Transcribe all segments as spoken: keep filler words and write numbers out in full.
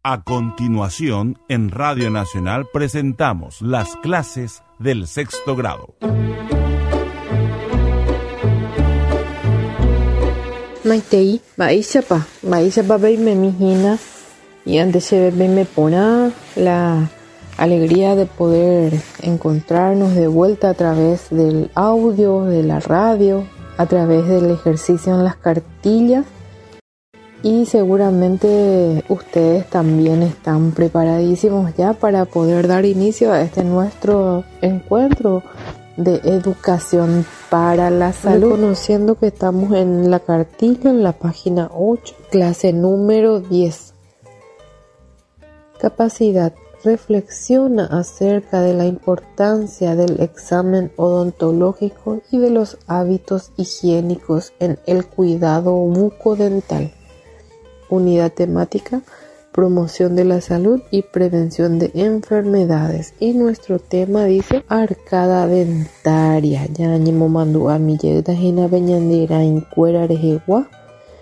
A continuación, en Radio Nacional presentamos las clases del sexto grado. Maitei, Baishapa, Baishapa Beime Mijina, y antes de me pone la alegría de poder encontrarnos de vuelta a través del audio, de la radio, a través del ejercicio en las cartillas. Y seguramente ustedes también están preparadísimos ya para poder dar inicio a este nuestro encuentro de educación para la salud. Reconociendo que estamos en la cartilla, en la página ocho, clase número diez. Capacidad. Reflexiona acerca de la importancia del examen odontológico y de los hábitos higiénicos en el cuidado bucodental. Unidad temática, promoción de la salud y prevención de enfermedades. Y nuestro tema dice arcada dentaria. Ya ñemo mandu a mi yegda hina beñandera en cuera rejegua.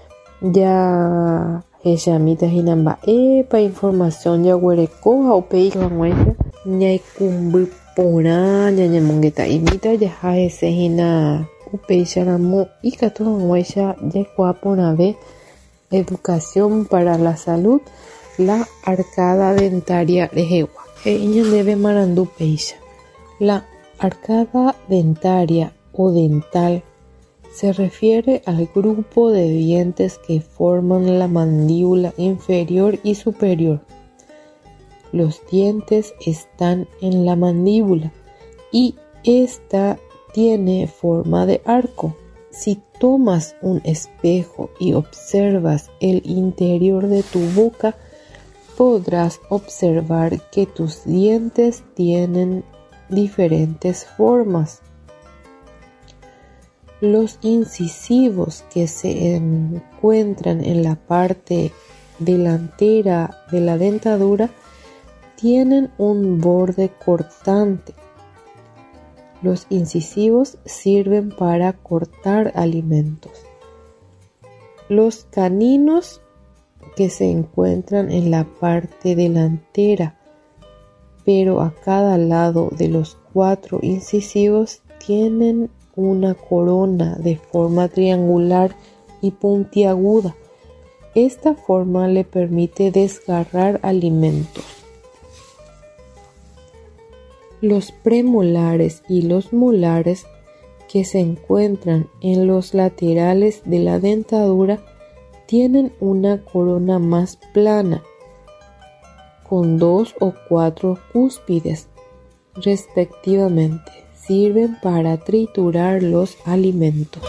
Ya heshamita hina mba epa información ya huerecoja o peiga muestra. Ñai kumbu pora ya ñemongeta imita ya jaese hina upeicharamo y kato muestra ya cuapona ve. Educación para la salud, la arcada dentaria de Jewa. debe marandu peisha. La arcada dentaria o dental se refiere al grupo de dientes que forman la mandíbula inferior y superior. Los dientes están en la mandíbula y esta tiene forma de arco. Si tomas un espejo y observas el interior de tu boca, podrás observar que tus dientes tienen diferentes formas. Los incisivos que se encuentran en la parte delantera de la dentadura tienen un borde cortante. Los incisivos sirven para cortar alimentos. Los caninos que se encuentran en la parte delantera, pero a cada lado de los cuatro incisivos tienen una corona de forma triangular y puntiaguda. Esta forma le permite desgarrar alimentos. Los premolares y los molares que se encuentran en los laterales de la dentadura tienen una corona más plana, con dos o cuatro cúspides, respectivamente. Sirven para triturar los alimentos.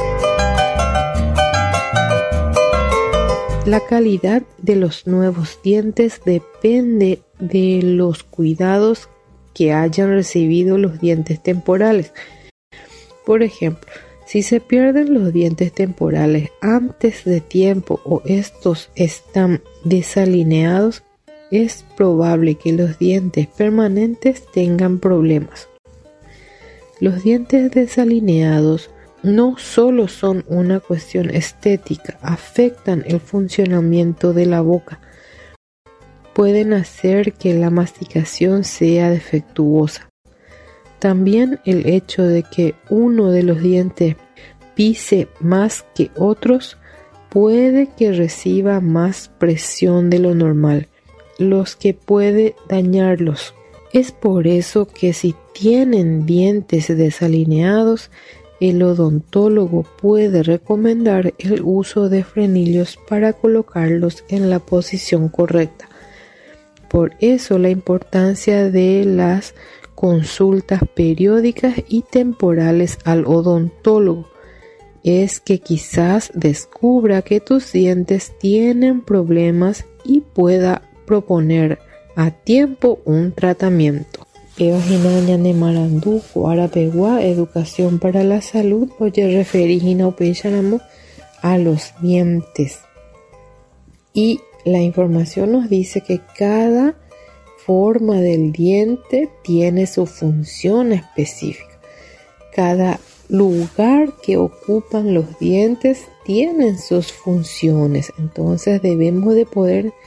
La calidad de los nuevos dientes depende de los cuidados que hayan recibido los dientes temporales. Por ejemplo, si se pierden los dientes temporales antes de tiempo o estos están desalineados, es probable que los dientes permanentes tengan problemas. Los dientes desalineados no solo son una cuestión estética, afectan el funcionamiento de la boca. Pueden hacer que la masticación sea defectuosa. También el hecho de que uno de los dientes pise más que otros puede que reciba más presión de lo normal, los que puede dañarlos. Es por eso que si tienen dientes desalineados, el odontólogo puede recomendar el uso de frenillos para colocarlos en la posición correcta. Por eso la importancia de las consultas periódicas y temporales al odontólogo es que quizás descubra que tus dientes tienen problemas y pueda proponer a tiempo un tratamiento. Evagina de Marandú, Guarapegua, Educación para la Salud, oye referigina opecharamo a los dientes. Y la información nos dice que cada forma del diente tiene su función específica. Cada lugar que ocupan los dientes tienen sus funciones. Entonces debemos de poder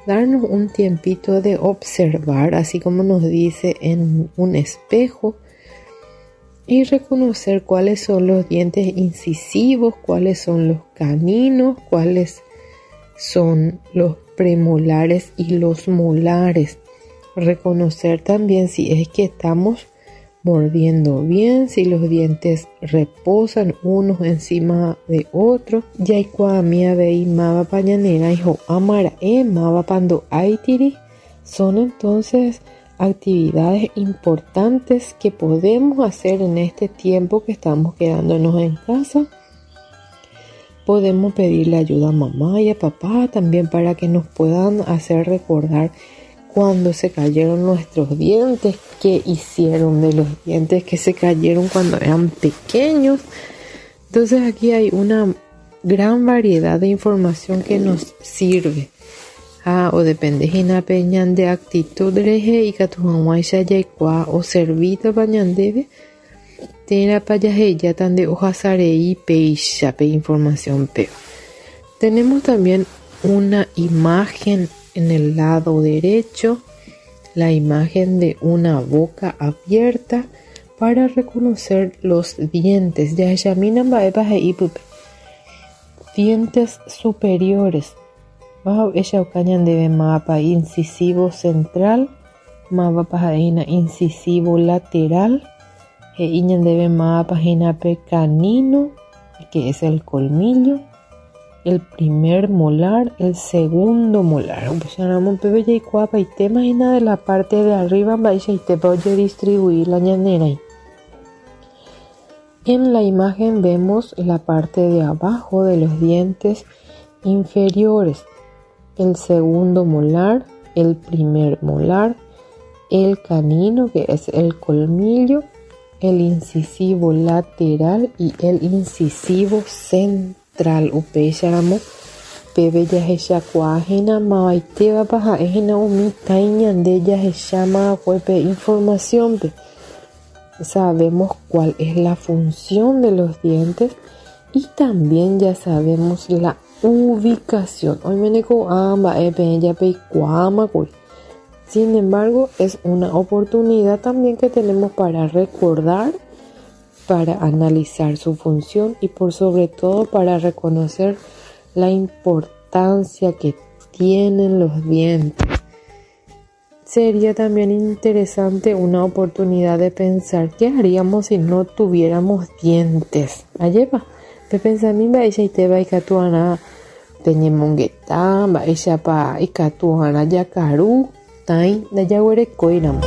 darnos un tiempito de observar, así como nos dice en un espejo, y reconocer cuáles son los dientes incisivos, cuáles son los caninos, cuáles son los premolares y los molares. Reconocer también si es que estamos mordiendo bien, si los dientes reposan unos encima de otros. Yaikua mia vei mava pañanera hijo amara e mava pando aitiri. Son entonces actividades importantes que podemos hacer en este tiempo que estamos quedándonos en casa. Podemos pedirle ayuda a mamá y a papá también para que nos puedan hacer recordar cuando se cayeron nuestros dientes, qué hicieron de los dientes que se cayeron cuando eran pequeños. Entonces aquí hay una gran variedad de información que nos sirve. Ah, o depende hina peñan de actitud reje y catuanguaisha yaikua o servita pañandebe. Tera payajeya tan de hojasare y peisha pe información peo. Tenemos también una imagen en el lado derecho, la imagen de una boca abierta para reconocer los dientes. Ya llaminan baepa y pupe. Dientes superiores. Bajo ella ocañan debe mapa incisivo central, mapa pajaina incisivo lateral, e iñan debe mapa jinape canino, que es el colmillo, el primer molar, el segundo molar. Pues ya no pepe y cuapa y te imagina de la parte de arriba vais y te voy a distribuir la ñanera. En la imagen vemos la parte de abajo de los dientes inferiores. El segundo molar, el primer molar, el canino que es el colmillo, el incisivo lateral y el incisivo central. Upe yaramo pebe yahecha cuajena mabaiteba paja ejena umita iñande yahecha mahuepe información pe. Sabemos cuál es la función de los dientes y también ya sabemos la ubicación. Hoy me digo amba epe ya pe cuama cuy. Sin embargo, es una oportunidad también que tenemos para recordar, para analizar su función y por sobre todo para reconocer la importancia que tienen los dientes. Sería también interesante una oportunidad de pensar qué haríamos si no tuviéramos dientes. Ayeva, te pensamiento ella y te va y catuana teñemongueta, va ella pa y catuana yacaru. Tai da yaguere koiram.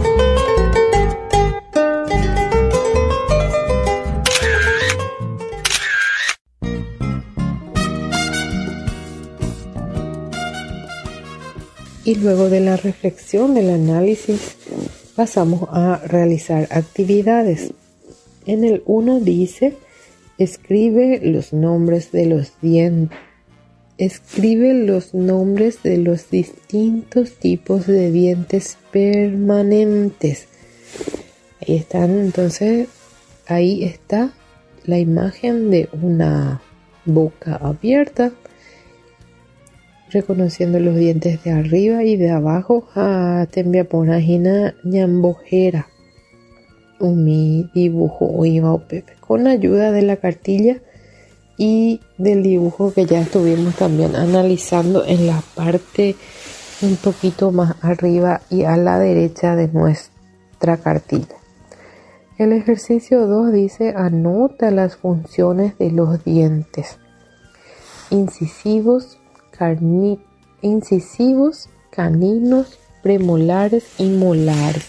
Y luego de la reflexión, del análisis, pasamos a realizar actividades. En el uno dice, escribe los nombres de los dientes. Escribe los nombres de los distintos tipos de dientes permanentes. Ahí están, entonces, ahí está la imagen de una boca abierta, reconociendo los dientes de arriba y de abajo. Ah, tembia ponajina ñambojera. Umi dibujo o iba o pepe. Con ayuda de la cartilla y del dibujo que ya estuvimos también analizando en la parte un poquito más arriba y a la derecha de nuestra cartilla. El ejercicio dos dice, anota las funciones de los dientes incisivos, carni- incisivos, caninos, premolares y molares.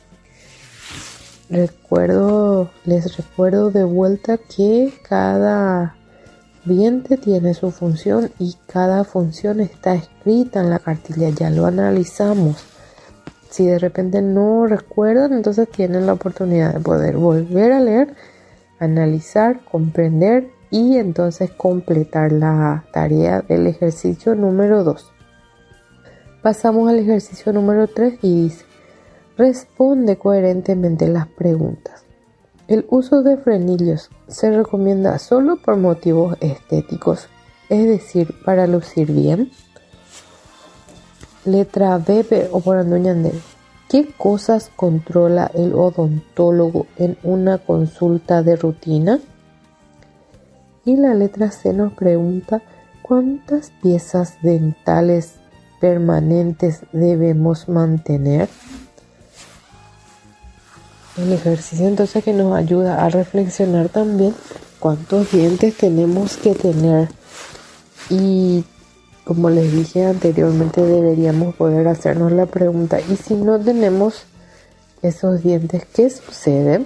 Recuerdo, les recuerdo de vuelta que cada diente tiene su función y cada función está escrita en la cartilla, ya lo analizamos. Si de repente no recuerdan, entonces tienen la oportunidad de poder volver a leer, analizar, comprender y entonces completar la tarea del ejercicio número dos. Pasamos al ejercicio número tres y dice, responde coherentemente las preguntas. El uso de frenillos se recomienda solo por motivos estéticos, es decir, para lucir bien. Letra B, o por ñande. ¿Qué cosas controla el odontólogo en una consulta de rutina? Y la letra C nos pregunta, ¿cuántas piezas dentales permanentes debemos mantener? El ejercicio entonces que nos ayuda a reflexionar también cuántos dientes tenemos que tener. Y como les dije anteriormente, deberíamos poder hacernos la pregunta, ¿y si no tenemos esos dientes, qué sucede?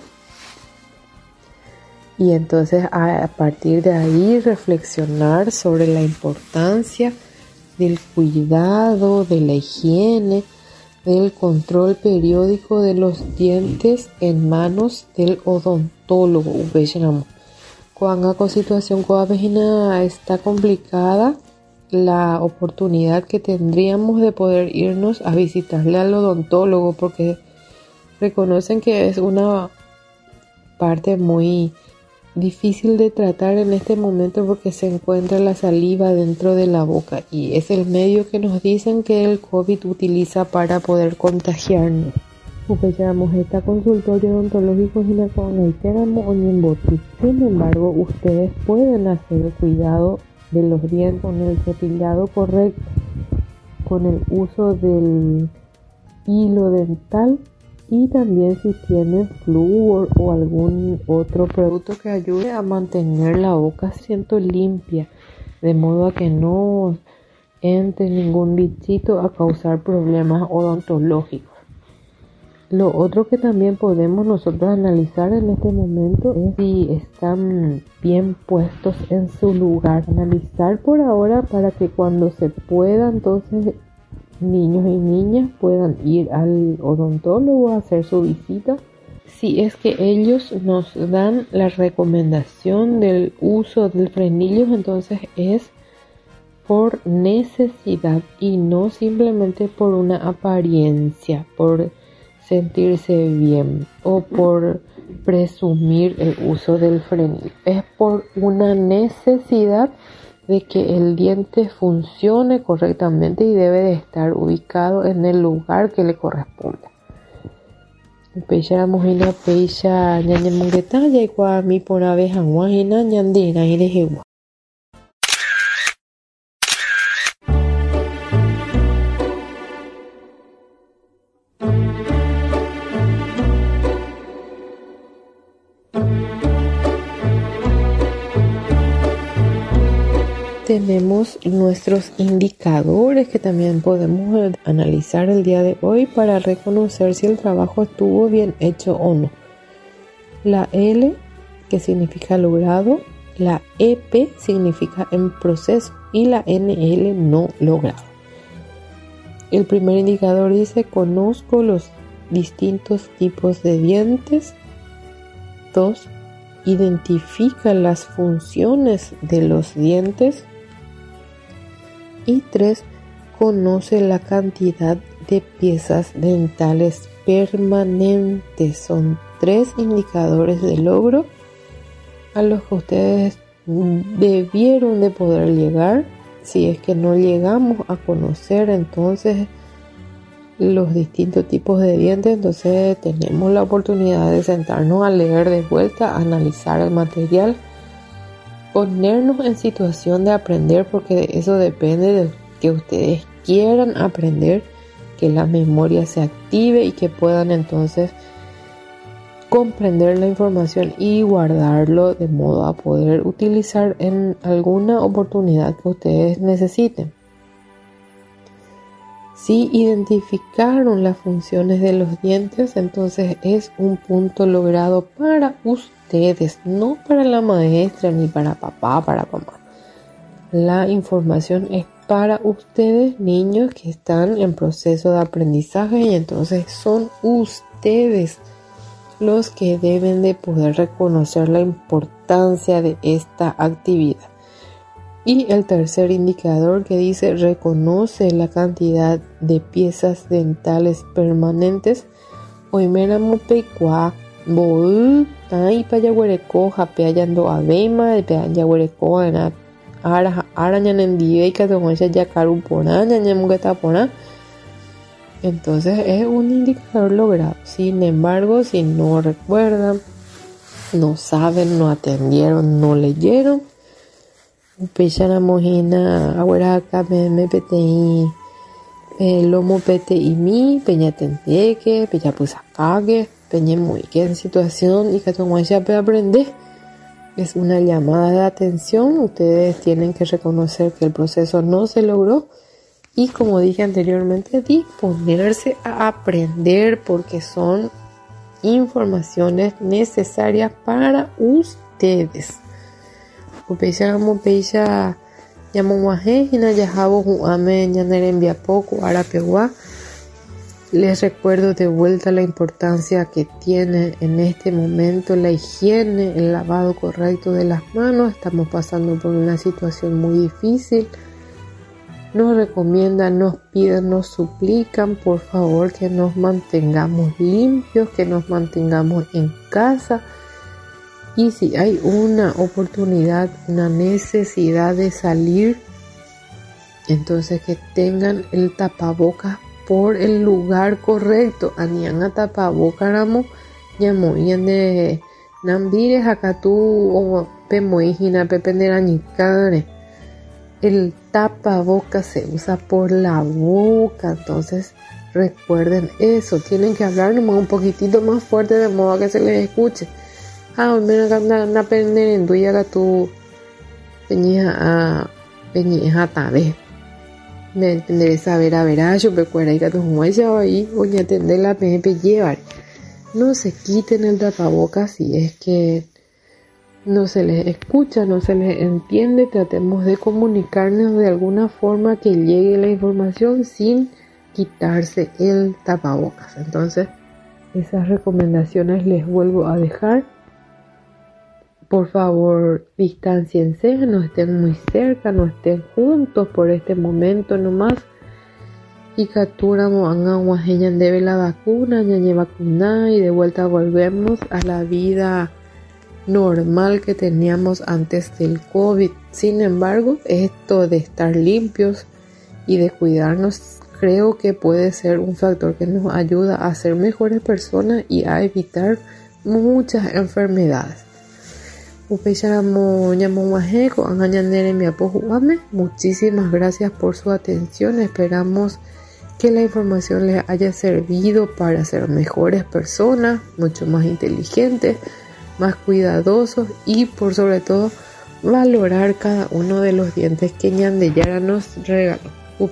Y entonces a partir de ahí reflexionar sobre la importancia del cuidado, de la higiene, del control periódico de los dientes en manos del odontólogo. Cuando la situación con la vagina está complicada, la oportunidad que tendríamos de poder irnos a visitarle al odontólogo, porque reconocen que es una parte muy difícil de tratar en este momento porque se encuentra la saliva dentro de la boca y es el medio que nos dicen que el COVID utiliza para poder contagiarnos. Upeyamos esta consultorio odontológico sin embargo, ustedes pueden hacer el cuidado de los dientes con el cepillado correcto, con el uso del hilo dental y también si tienen flúor o algún otro producto que ayude a mantener la boca siempre limpia, de modo a que no entre ningún bichito a causar problemas odontológicos. Lo otro que también podemos nosotros analizar en este momento es si están bien puestos en su lugar. Analizar por ahora para que cuando se pueda, entonces niños y niñas puedan ir al odontólogo a hacer su visita. Si es que ellos nos dan la recomendación del uso del frenillo, entonces es por necesidad y no simplemente por una apariencia, por sentirse bien o por presumir el uso del frenillo. Es por una necesidad de que el diente funcione correctamente y debe de estar ubicado en el lugar que le corresponde. Pecha mojina pecha ñaña mungreta y kwa mi por abeja guajina ñandina y de Tenemos nuestros indicadores que también podemos analizar el día de hoy para reconocer si el trabajo estuvo bien hecho o no. La L, que significa logrado, la E P significa en proceso y la N L no logrado. El primer indicador dice: conozco los distintos tipos de dientes. Dos, identifica las funciones de los dientes. Y tres, conoce la cantidad de piezas dentales permanentes. Son tres indicadores de logro a los que ustedes debieron de poder llegar. Si es que no llegamos a conocer entonces los distintos tipos de dientes, entonces tenemos la oportunidad de sentarnos a leer de vuelta, a analizar el material, ponernos en situación de aprender, porque de eso depende de que ustedes quieran aprender, que la memoria se active y que puedan entonces comprender la información y guardarlo de modo a poder utilizar en alguna oportunidad que ustedes necesiten. Si identificaron las funciones de los dientes, entonces es un punto logrado para ustedes, no para la maestra ni para papá, para mamá. La información es para ustedes, niños que están en proceso de aprendizaje, y entonces son ustedes los que deben de poder reconocer la importancia de esta actividad. Y el tercer indicador que dice reconoce la cantidad de piezas dentales permanentes. Oimera mopekua bol tai payaguereco japeayando avema de payaguereco en ara arañan en dive y que tomocha yacaru pona ñañamugata pona Entonces es un indicador logrado. Sin embargo, si no recuerdan, no saben, no atendieron, no leyeron, Pechana mojina, ahora acá me me pete lomo pete y mi, peña tenteque, peña pusacague, peña muy que en situación y que ya puede aprender. Es una llamada de atención. Ustedes tienen que reconocer que el proceso no se logró y, como dije anteriormente, disponerse a aprender porque son informaciones necesarias para ustedes. Upecha como pecha llamo guajejina ya jabo juame ñanere envía poco arapegua. Les recuerdo de vuelta la importancia que tiene en este momento la higiene, el lavado correcto de las manos. Estamos pasando por una situación muy difícil. Nos recomiendan, nos piden, nos suplican, por favor, que nos mantengamos limpios, que nos mantengamos en casa. Y si hay una oportunidad, una necesidad de salir, entonces que tengan el tapabocas por el lugar correcto. Anian a tapabocaramo, llamoían de nambires acá tú o pemoijina pependerañicare. El tapabocas se usa por la boca, entonces recuerden eso. Tienen que hablar nomás un poquitito más fuerte de modo que se les escuche. Ah, mira, na pender en tu yaga tu peña a peña a tabe. Me entenderé saber a ver yo pecuera y que tu muella ahí voy a atender la P P llevar. No se quiten el tapabocas si es que no se les escucha, no se les entiende. Tratemos de comunicarnos de alguna forma que llegue la información sin quitarse el tapabocas. Entonces, esas recomendaciones les vuelvo a dejar. Por favor, distánciense, no estén muy cerca, no estén juntos por este momento nomás. Y capturamos a guajeñan debe la vacuna, ñañe vacuna y de vuelta volvemos a la vida normal que teníamos antes del COVID. Sin embargo, esto de estar limpios y de cuidarnos creo que puede ser un factor que nos ayuda a ser mejores personas y a evitar muchas enfermedades. Muchísimas gracias por su atención. Esperamos que la información les haya servido para ser mejores personas, mucho más inteligentes, más cuidadosos y por sobre todo valorar cada uno de los dientes que Ñandeyara nos regaló.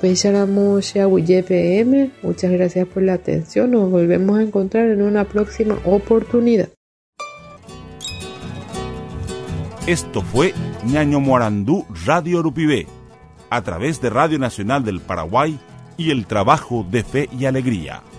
Muchas gracias por la atención. Nos volvemos a encontrar en una próxima oportunidad. Esto fue Ñaño Morandú Radio Rupibé, a través de Radio Nacional del Paraguay y el trabajo de Fe y Alegría.